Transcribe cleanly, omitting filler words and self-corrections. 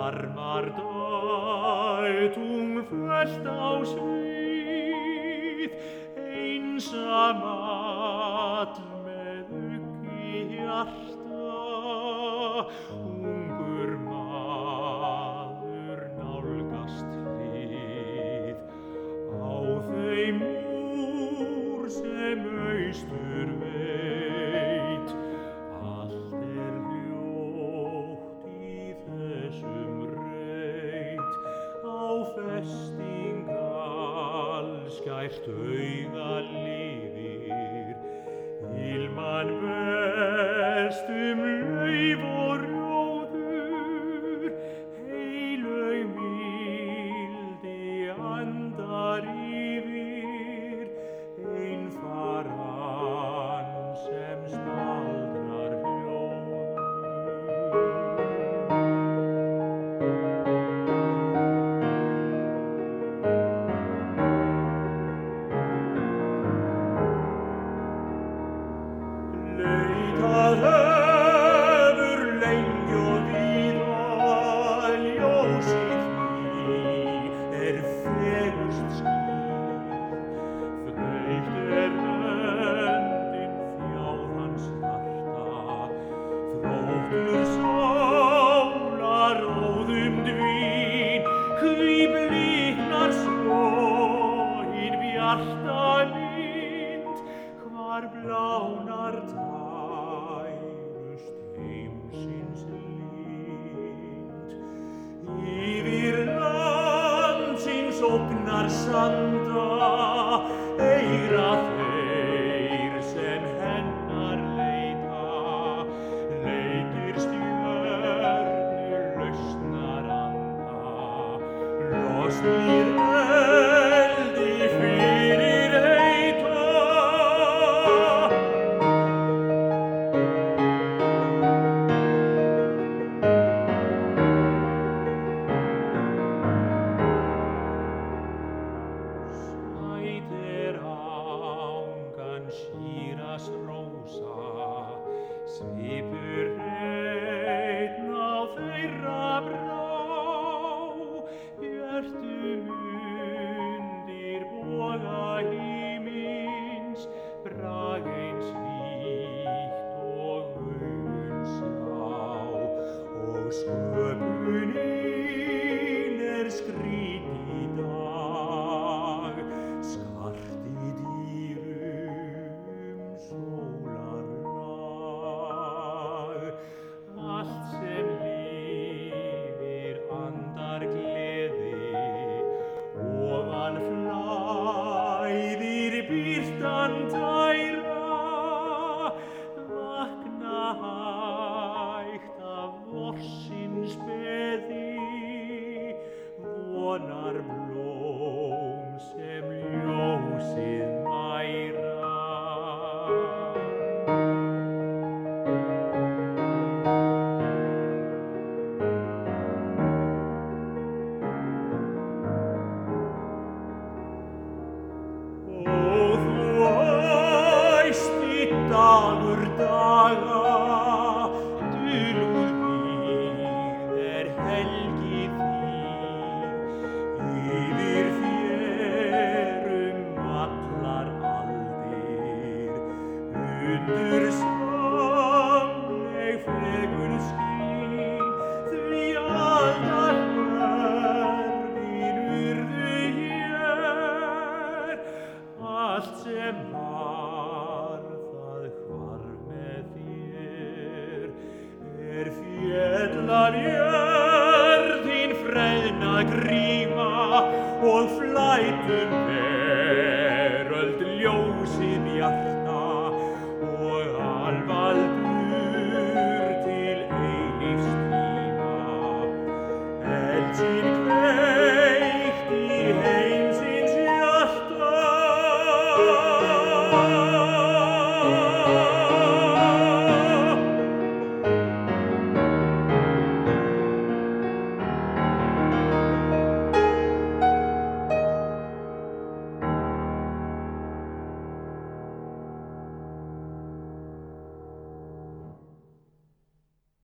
Varmar Deutung fällt aus Svið, einsamall með ugg í hjarta, ungur maður nálgast hlið, á þeim múr sem austur veit, allt hljótt í þessum reit, á festing allskært auga lifir, ilman berst lauf og rjóður, heilög mildi andar yfir, ein faran sem staldrar hljóður. Leitað hefur lengi og víða, ljósið því fegurst skýrt, þreytt höndin þjáð hans hjarta, þróttur sálaróðum dvín, hví bliknar svo hin bjarta mynd, hvar blánar tærust heimsins lind, yfir landsins ógnar sanda, eyra þeir sem hennar leita, leitir stjörnu lausnar anda, losnir eldi fyrir heita. Sæt angan síras rósa, svipur hreinn á þeirra brá, björtu undir boga himins, brag eins hlýtt og augun sjá, og sköpunin skrýt í dag, skart í dýrum sólarlag, allt sem lifir andar gleði, ofan flæðir birtan tæra, vakna hægt af vorsins beði, vonar blóm sem ljósið mæra. Ó, þú æsti dagur daga, dulúð vígð helgi þín, yfir fjörum allar aldir, undur samleg fegurð skín, því allar hvörfin urðu hér, allt sem var það hvarf með þér, féll af jörðin freðna gríma og flætum